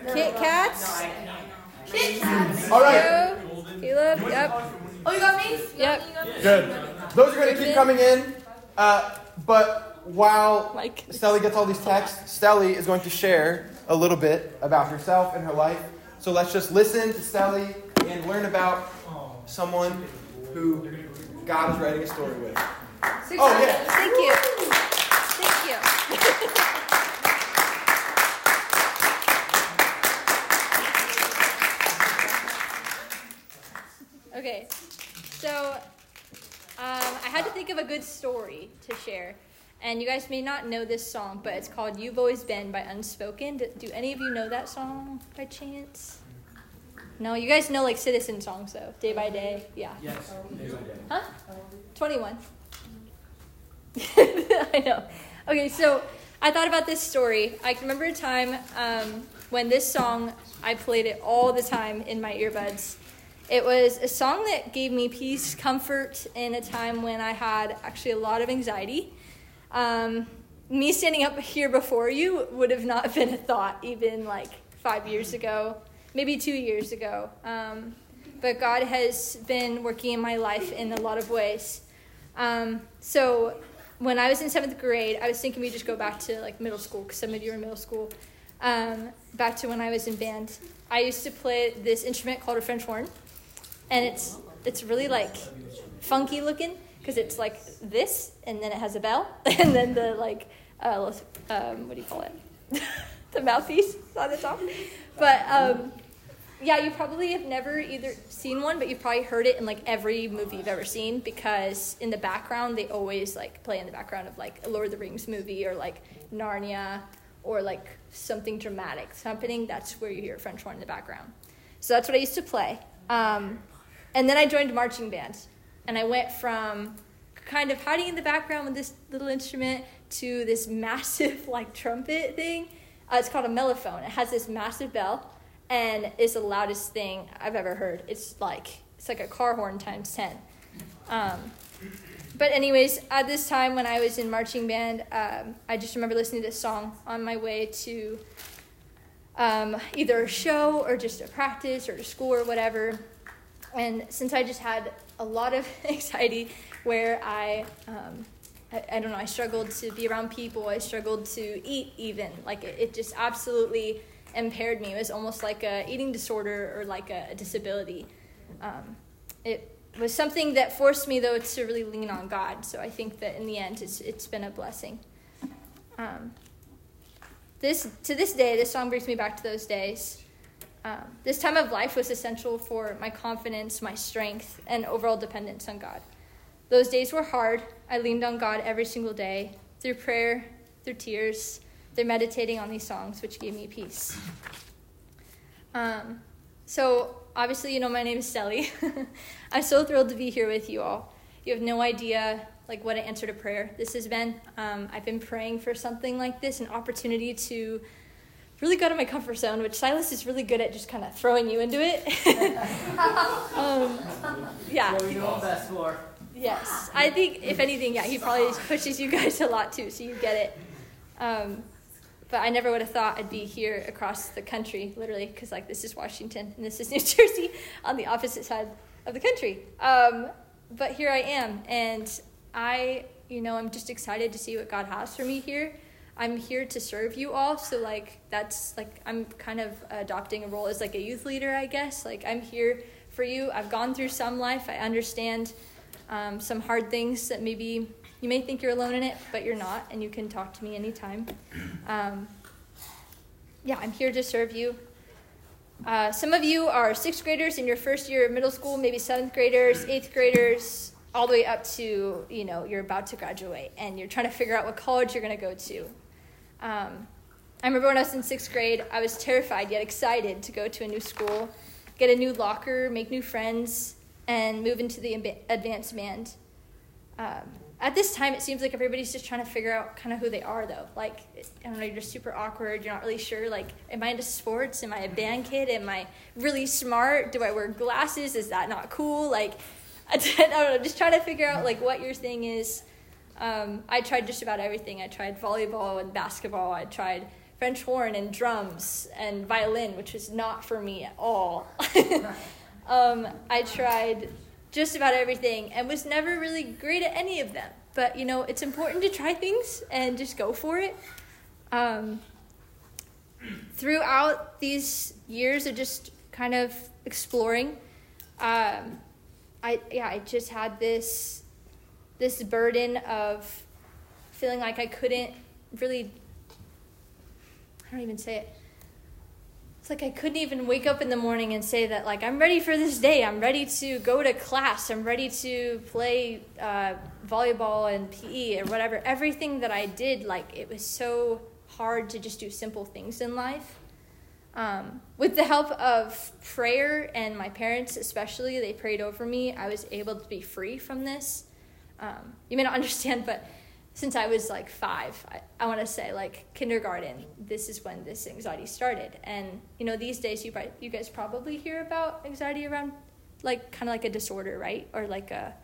Kit Kats. All right. Caleb, yep. Oh, you got me? Yep. Good. Those are going to keep coming in. But while Mike. Stelly gets all these texts, Stelly is going to share a little bit about herself and her life. So let's just listen to Stelly and learn about someone who God is writing a story with. Oh, yeah. Thank you. Thank you. Okay, so I had to think of a good story to share. And you guys may not know this song, but it's called You've Always Been by Unspoken. Do any of you know that song by chance? No, you guys know like citizen songs though, Day by Day. Yeah. Yes, day by day. Huh? 21. I know. Okay, so I thought about this story. I can remember a time when this song, I played it all the time in my earbuds. It was a song that gave me peace, comfort in a time when I had actually a lot of anxiety. Me standing up here before you would have not been a thought even like 5 years ago, maybe 2 years ago. But God has been working in my life in a lot of ways. So when I was in 7th grade, I was thinking we'd just go back to like middle school, because some of you are in middle school. Back to when I was in band. I used to play this instrument called a French horn. And it's really like funky looking, because it's like this, and then it has a bell, and then the like, what do you call it? The mouthpiece on the top. But yeah, you probably have never either seen one, but you've probably heard it in like every movie you've ever seen, because in the background they always like play in the background of like a Lord of the Rings movie or like Narnia or like something dramatic happening. That's where you hear a French horn in the background. So that's what I used to play. And then I joined marching band, and I went from kind of hiding in the background with this little instrument to this massive like trumpet thing. It's called a mellophone. It has this massive bell, and it's the loudest thing I've ever heard. It's like a car horn times 10. But anyways, at this time when I was in marching band, I just remember listening to this song on my way to either a show or just a practice or to school or whatever. And since I just had a lot of anxiety where I don't know, I struggled to be around people, I struggled to eat even. Like it just absolutely impaired me. It was almost like a eating disorder or like a disability. It was something that forced me, though, to really lean on God. So I think that in the end, it's been a blessing. To this day, this song brings me back to those days. This time of life was essential for my confidence, my strength, and overall dependence on God. Those days were hard. I leaned on God every single day, through prayer, through tears, through meditating on these songs, which gave me peace. So obviously, you know, my name is Stelly. I'm so thrilled to be here with you all. You have no idea like what an answer to prayer this has been. I've been praying for something like this, an opportunity to really go out of my comfort zone, which Silas is really good at just kind of throwing you into it. Yeah. What we know best for. Yes. I think, if anything, yeah, he probably pushes you guys a lot too, so you get it. But I never would have thought I'd be here across the country, literally, because like this is Washington and this is New Jersey on the opposite side of the country. But here I am, and I'm just excited to see what God has for me here. I'm here to serve you all, so like that's like I'm kind of adopting a role as like a youth leader, I guess. Like I'm here for you. I've gone through some life. I understand some hard things that maybe you may think you're alone in it, but you're not, and you can talk to me anytime. I'm here to serve you. Some of you are 6th graders in your first year of middle school, maybe 7th graders, 8th graders, all the way up to, you're about to graduate, and you're trying to figure out what college you're going to go to. I remember when I was in 6th grade, I was terrified yet excited to go to a new school, get a new locker, make new friends, and move into the advanced band. At this time, it seems like everybody's just trying to figure out kind of who they are, though. Like, I don't know, you're just super awkward. You're not really sure, like, am I into sports? Am I a band kid? Am I really smart? Do I wear glasses? Is that not cool? Like, I don't know, just trying to figure out, like, what your thing is. I tried just about everything. I tried volleyball and basketball. I tried French horn and drums and violin, which was not for me at all. I tried just about everything and was never really great at any of them. But, it's important to try things and just go for it. Throughout these years of just kind of exploring, I just had this burden of feeling like I couldn't really, I don't even say it. It's like I couldn't even wake up in the morning and say that, like, I'm ready for this day. I'm ready to go to class. I'm ready to play volleyball and PE or whatever. Everything that I did, like, it was so hard to just do simple things in life. With the help of prayer and my parents especially, they prayed over me, I was able to be free from this. You may not understand, but since I was like 5, I want to say like kindergarten, this is when this anxiety started. And, these days you guys probably hear about anxiety around like kind of like a disorder, right? Or like a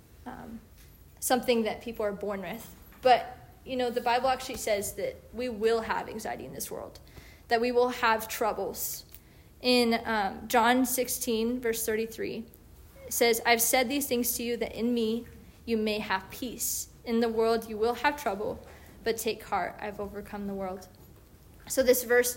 something that people are born with. But, the Bible actually says that we will have anxiety in this world, that we will have troubles. In John 16, verse 33, it says, I've said these things to you that in me you may have peace. In the world you will have trouble, but take heart, I've overcome the world. So this verse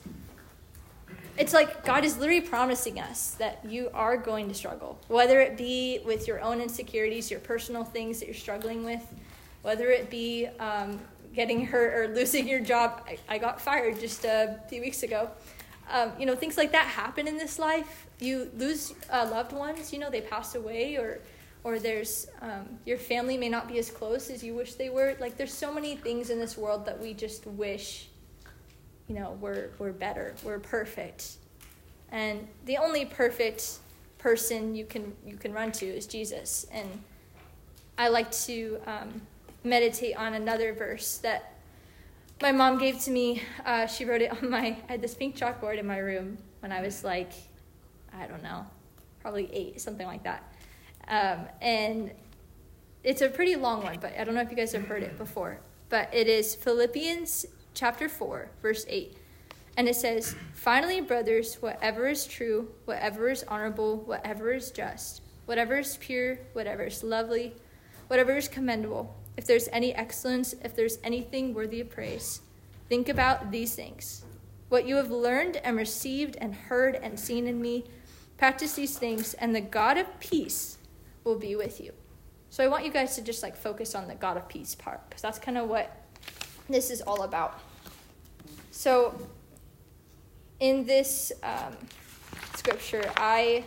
it's like God is literally promising us that you are going to struggle, whether it be with your own insecurities, your personal things that you're struggling with, whether it be getting hurt or losing your job. I got fired just a few weeks ago. Things like that happen in this life. You lose loved ones, they pass away, or there's your family may not be as close as you wish they were. Like, there's so many things in this world that we just wish, we're better, we're perfect. And the only perfect person you can run to is Jesus. And I like to meditate on another verse that my mom gave to me. She wrote it on I had this pink chalkboard in my room when I was like, I don't know, probably 8, something like that. And it's a pretty long one, but I don't know if you guys have heard it before. But it is Philippians chapter 4, verse 8. And it says, finally, brothers, whatever is true, whatever is honorable, whatever is just, whatever is pure, whatever is lovely, whatever is commendable, if there's any excellence, if there's anything worthy of praise, think about these things. What you have learned and received and heard and seen in me, practice these things, and the God of peace will be with you. So I want you guys to just like focus on the God of peace part, because that's kind of what this is all about. So in this scripture, I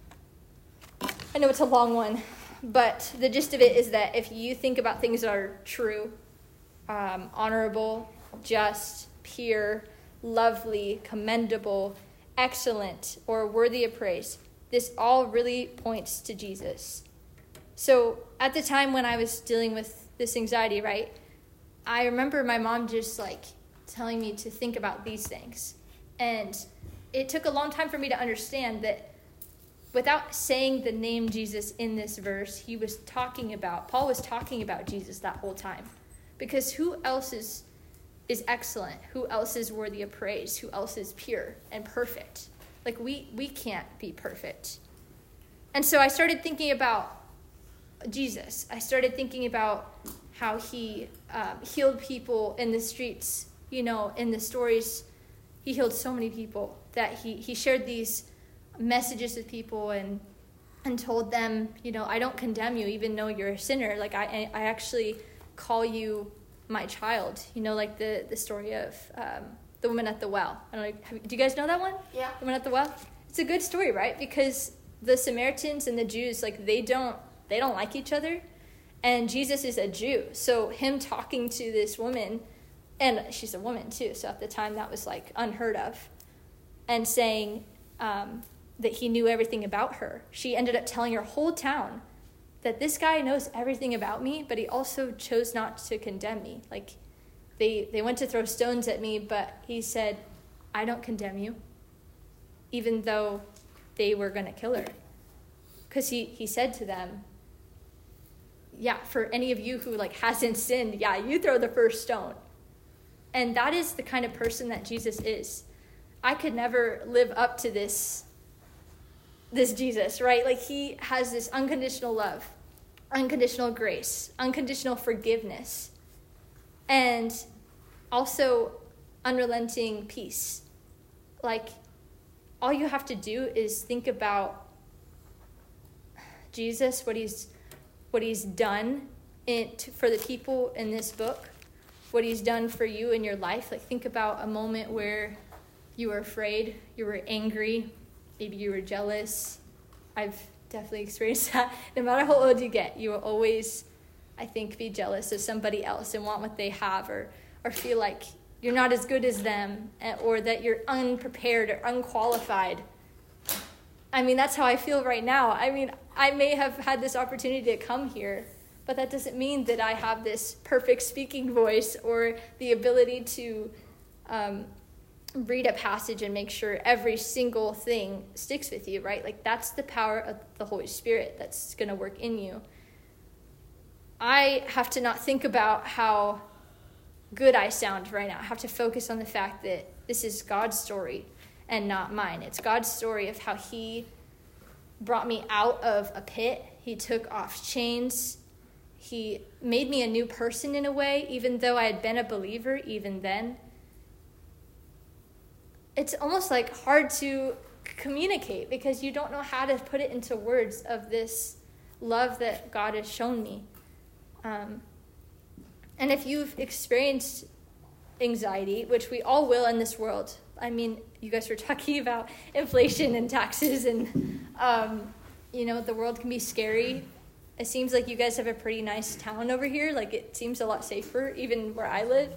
know it's a long one, but the gist of it is that if you think about things that are true, honorable, just, pure, lovely, commendable, excellent, or worthy of praise, this all really points to Jesus. So at the time when I was dealing with this anxiety, right, I remember my mom just like telling me to think about these things. And it took a long time for me to understand that without saying the name Jesus in this verse, Paul was talking about Jesus that whole time. Because who else is excellent? Who else is worthy of praise? Who else is pure and perfect? Like, we can't be perfect. And so I started thinking about Jesus. I started thinking about how he healed people in the streets. In the stories, he healed so many people that he shared these messages with people and told them, I don't condemn you even though you're a sinner. Like, I actually call you my child. Like the story of the woman at the well. I don't know. Do you guys know that one? Yeah. The woman at the well. It's a good story, right? Because the Samaritans and the Jews, like, they don't like each other, and Jesus is a Jew. So him talking to this woman, and she's a woman too. So at the time that was like unheard of, and saying that he knew everything about her. She ended up telling her whole town that this guy knows everything about me, but he also chose not to condemn me. Like, they went to throw stones at me, but he said, I don't condemn you, even though they were going to kill her. Because he said to them, yeah, for any of you who like hasn't sinned, yeah, you throw the first stone. And that is the kind of person that Jesus is. I could never live up to this Jesus, right? Like, he has this unconditional love, unconditional grace, unconditional forgiveness, and also unrelenting peace. Like, all you have to do is think about Jesus, what he's done for the people in this book, what he's done for you in your life. Like, think about a moment where you were afraid, you were angry, maybe you were jealous. I've definitely experienced that. No matter how old you get, you will always, I think, be jealous of somebody else and want what they have, or feel like you're not as good as them, or that you're unprepared or unqualified. I mean, that's how I feel right now. I mean, I may have had this opportunity to come here, but that doesn't mean that I have this perfect speaking voice or the ability to read a passage and make sure every single thing sticks with you, right? Like, that's the power of the Holy Spirit that's going to work in you. I have to not think about how good I sound right now. I have to focus on the fact that this is God's story and not mine. It's God's story of how he brought me out of a pit. He took off chains. He made me a new person in a way, even though I had been a believer even then. It's almost like hard to communicate because you don't know how to put it into words of this love that God has shown me. And if you've experienced anxiety, which we all will in this world, I mean, you guys were talking about inflation and taxes and, the world can be scary. It seems like you guys have a pretty nice town over here. Like, it seems a lot safer, even where I live.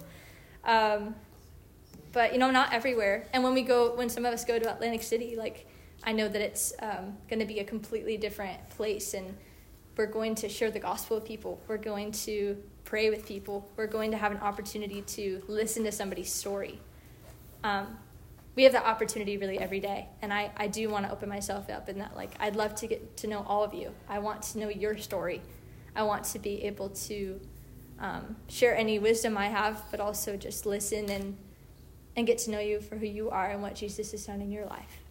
But, not everywhere. And when some of us go to Atlantic City, like, I know that it's going to be a completely different place. And we're going to share the gospel with people. We're going to pray with people. We're going to have an opportunity to listen to somebody's story. We have that opportunity really every day. And I do want to open myself up in that. Like, I'd love to get to know all of you. I want to know your story. I want to be able to share any wisdom I have, but also just listen and get to know you for who you are and what Jesus has done in your life.